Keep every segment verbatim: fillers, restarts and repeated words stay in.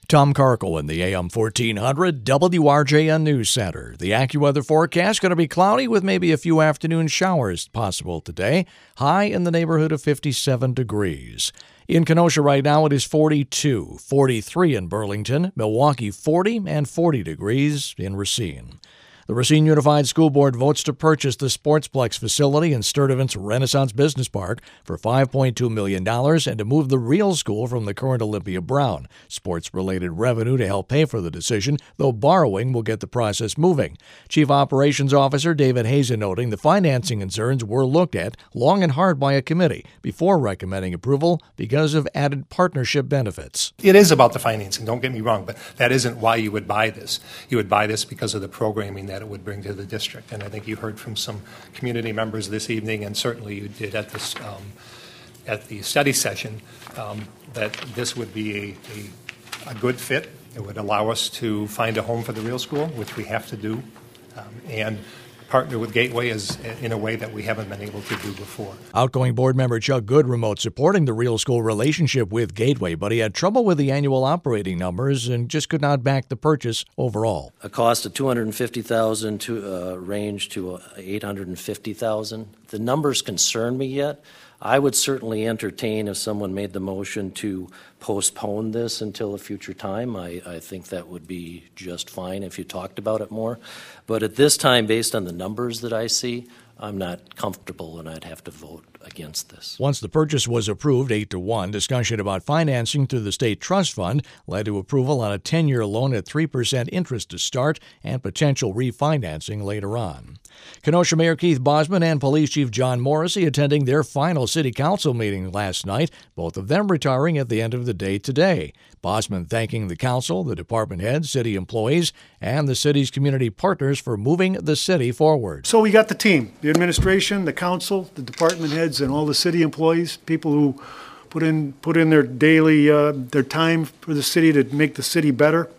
Tom Karkel in the A M fourteen hundred W R J N News Center. The AccuWeather forecast going to be cloudy with maybe a few afternoon showers possible today. High in the neighborhood of fifty-seven degrees. In Kenosha right now it is forty-two, forty-three in Burlington, Milwaukee forty, and forty degrees in Racine. The Racine Unified School Board votes to purchase the Sportsplex facility in Sturtevant's Renaissance Business Park for five point two million dollars and to move the Real School from the current Olympia Brown. Sports-related revenue to help pay for the decision, though borrowing will get the process moving. Chief Operations Officer David Hazen noting the financing concerns were looked at long and hard by a committee before recommending approval because of added partnership benefits. It is about the financing, don't get me wrong, but that isn't why you would buy this. You would buy this because of the programming that it would bring to the district. And I think you heard from some community members this evening, and certainly you did at this um, at the study session, um, that this would be a, a, a good fit. It would allow us to find a home for the Real School, which we have to do, um, and partner with Gateway is in a way that we haven't been able to do before. Outgoing board member Chuck Good remote supporting the Real School relationship with Gateway, but he had trouble with the annual operating numbers and just could not back the purchase overall. A cost of two hundred fifty thousand dollars to uh, range to uh, eight hundred fifty thousand dollars. The numbers concern me yet. I would certainly entertain if someone made the motion to postpone this until a future time. I, I think that would be just fine if you talked about it more. But at this time, based on the numbers that I see, I'm not comfortable and I'd have to vote against this. Once the purchase was approved eight to one, discussion about financing through the state trust fund led to approval on a ten-year loan at three percent interest to start and potential refinancing later on. Kenosha Mayor Keith Bosman and Police Chief John Morrissey attending their final city council meeting last night, both of them retiring at the end of the day today. Bosman thanking the council, the department heads, city employees, and the city's community partners for moving the city forward. So we got the team, the administration, the council, the department heads, and all the city employees, people who put in put in their daily, uh, their time for the city to make the city better.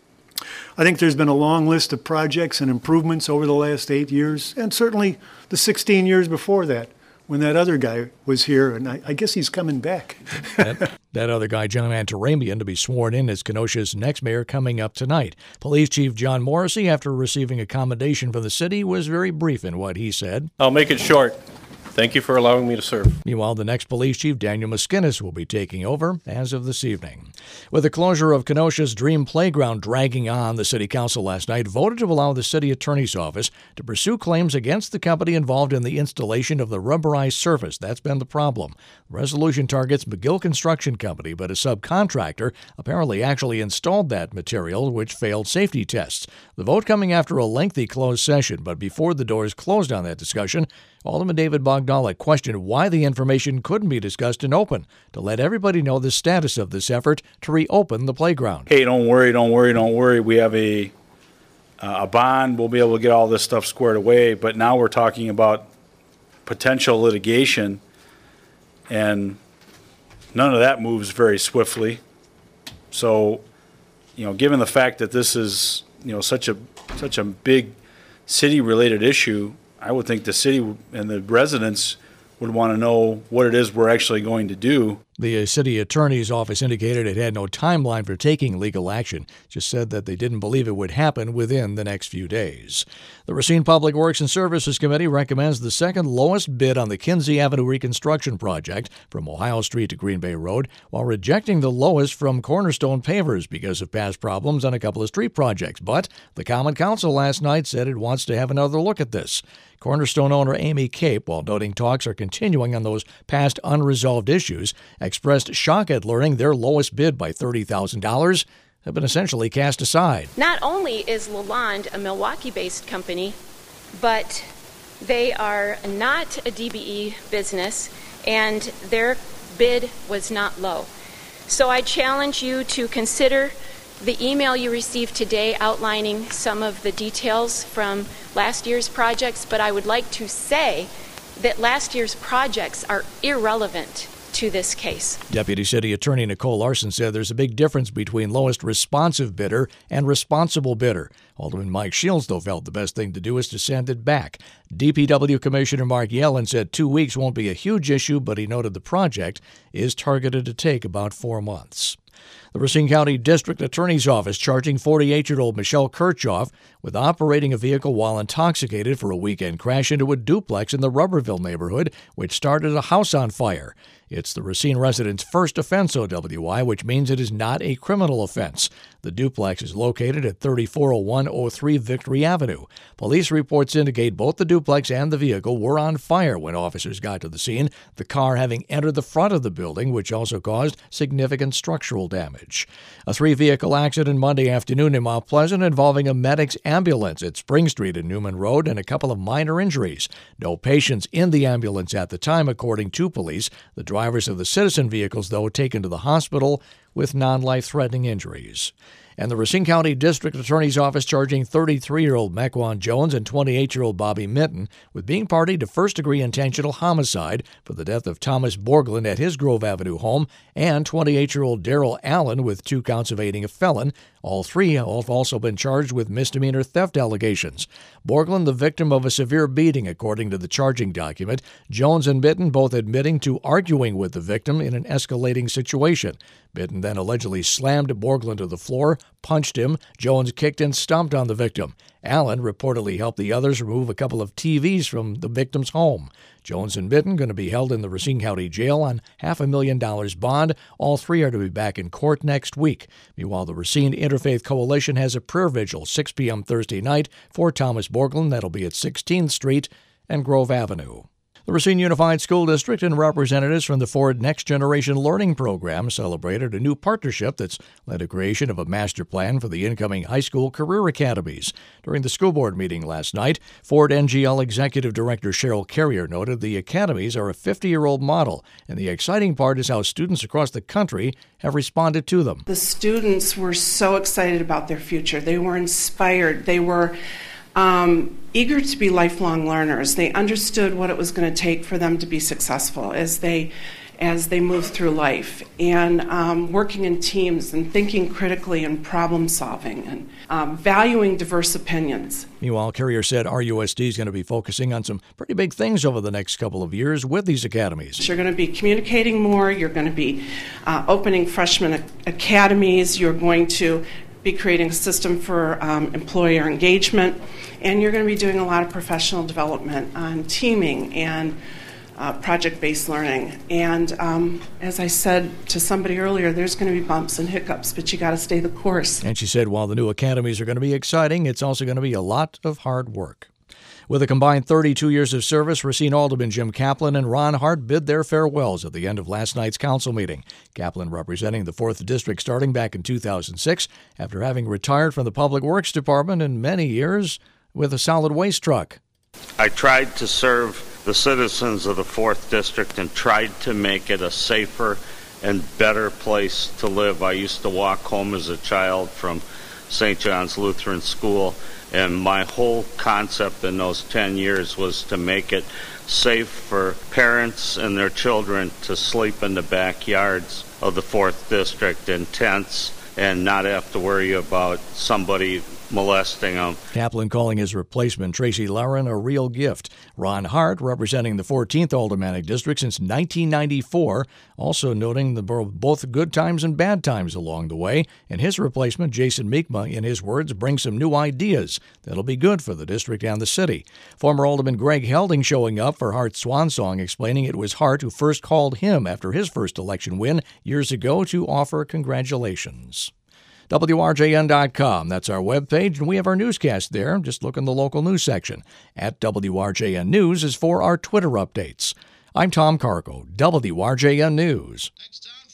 I think there's been a long list of projects and improvements over the last eight years, and certainly the sixteen years before that, when that other guy was here, and I, I guess he's coming back. that, that other guy, John Antaramian, to be sworn in as Kenosha's next mayor coming up tonight. Police Chief John Morrissey, after receiving a commendation from the city, was very brief in what he said. I'll make it short. Thank you for allowing me to serve. Meanwhile, the next police chief, Daniel Muskinis, will be taking over as of this evening. With the closure of Kenosha's Dream Playground dragging on, the city council last night voted to allow the city attorney's office to pursue claims against the company involved in the installation of the rubberized surface. That's been the problem. The resolution targets McGill Construction Company, but a subcontractor apparently actually installed that material, which failed safety tests. The vote coming after a lengthy closed session, but before the doors closed on that discussion, Alderman David Bogdala questioned why the information couldn't be discussed in open to let everybody know the status of this effort to reopen the playground. Hey, don't worry, don't worry, don't worry. We have a uh, a bond. We'll be able to get all this stuff squared away. But now we're talking about potential litigation, and none of that moves very swiftly. So, you know, given the fact that this is, you know, such a such a big city-related issue, I would think the city and the residents would want to know what it is we're actually going to do. The city attorney's office indicated it had no timeline for taking legal action, just said that they didn't believe it would happen within the next few days. The Racine Public Works and Services Committee recommends the second lowest bid on the Kinsey Avenue reconstruction project from Ohio Street to Green Bay Road, while rejecting the lowest from Cornerstone Pavers because of past problems on a couple of street projects. But the Common Council last night said it wants to have another look at this. Cornerstone owner Amy Cape, while noting talks are continuing on those past unresolved issues, expressed shock at learning their lowest bid by thirty thousand dollars have been essentially cast aside. Not only is Lalonde a Milwaukee-based company, but they are not a D B E business, and their bid was not low. So I challenge you to consider the email you received today outlining some of the details from last year's projects, but I would like to say that last year's projects are irrelevant to this case. Deputy City Attorney Nicole Larson said there's a big difference between lowest responsive bidder and responsible bidder. Alderman Mike Shields, though, felt the best thing to do is to send it back. D P W Commissioner Mark Yellen said two weeks won't be a huge issue, but he noted the project is targeted to take about four months. The Racine County District Attorney's Office charging forty-eight-year-old Michelle Kirchhoff with operating a vehicle while intoxicated for a weekend crash into a duplex in the Rubberville neighborhood, which started a house on fire. It's the Racine resident's first offense O W I, which means it is not a criminal offense. The duplex is located at thirty-four oh one oh three Victory Avenue. Police reports indicate both the duplex and the vehicle were on fire when officers got to the scene, the car having entered the front of the building, which also caused significant structural damage. A three-vehicle accident Monday afternoon in Mount Pleasant involving a medic's ambulance at Spring Street and Newman Road and a couple of minor injuries. No patients in the ambulance at the time, according to police. The drivers of the citizen vehicles, though, taken to the hospital with non-life-threatening injuries. And the Racine County District Attorney's Office charging thirty-three-year-old Mequan Jones and twenty-eight-year-old Bobby Minton with being party to first-degree intentional homicide for the death of Thomas Borglund at his Grove Avenue home, and twenty-eight-year-old Daryl Allen with two counts of aiding a felon. All three have also been charged with misdemeanor theft allegations. Borglund, the victim of a severe beating, according to the charging document. Jones and Minton both admitting to arguing with the victim in an escalating situation. Minton then allegedly slammed Borglund to the floor, punched him. Jones kicked and stomped on the victim. Allen reportedly helped the others remove a couple of T Vs from the victim's home. Jones and Minton going to be held in the Racine County Jail on half a million dollars bond. All three are to be back in court next week. Meanwhile, the Racine Interfaith Coalition has a prayer vigil six p.m. Thursday night for Thomas Borglund. That'll be at sixteenth Street and Grove Avenue. The Racine Unified School District and representatives from the Ford Next Generation Learning Program celebrated a new partnership that's led to creation of a master plan for the incoming high school career academies. During the school board meeting last night, Ford N G L Executive Director Cheryl Carrier noted the academies are a fifty-year-old model, and the exciting part is how students across the country have responded to them. The students were so excited about their future. They were inspired. They were Um, eager to be lifelong learners. They understood what it was going to take for them to be successful as they as they move through life, and um, working in teams and thinking critically and problem solving and um, valuing diverse opinions. Meanwhile, Carrier said R U S D is going to be focusing on some pretty big things over the next couple of years with these academies. You're going to be communicating more. You're going to be uh, opening freshman academies. You're going to be creating a system for um, employer engagement, and you're going to be doing a lot of professional development on teaming and uh, project-based learning. And um, as I said to somebody earlier, there's going to be bumps and hiccups, but you got to stay the course. And she said while the new academies are going to be exciting, it's also going to be a lot of hard work. With a combined thirty-two years of service, Racine Alderman Jim Kaplan and Ron Hart bid their farewells at the end of last night's council meeting. Kaplan representing the fourth District starting back in two thousand six after having retired from the Public Works Department in many years with a solid waste truck. I tried to serve the citizens of the fourth District and tried to make it a safer and better place to live. I used to walk home as a child from Saint John's Lutheran School, and my whole concept in those ten years was to make it safe for parents and their children to sleep in the backyards of the fourth District in tents and not have to worry about somebody molesting them. Kaplan calling his replacement, Tracy Lauren, a real gift. Ron Hart, representing the fourteenth Aldermanic District since nineteen ninety-four, also noting the both good times and bad times along the way. And his replacement, Jason Meekma, in his words, brings some new ideas that'll be good for the district and the city. Former Alderman Greg Helding showing up for Hart's swan song, explaining it was Hart who first called him after his first election win years ago to offer congratulations. W R J N dot com. That's our webpage, and we have our newscast there. Just look in the local news section. At W R J N News is for our Twitter updates. I'm Tom Cargo, W R J N News. Next time.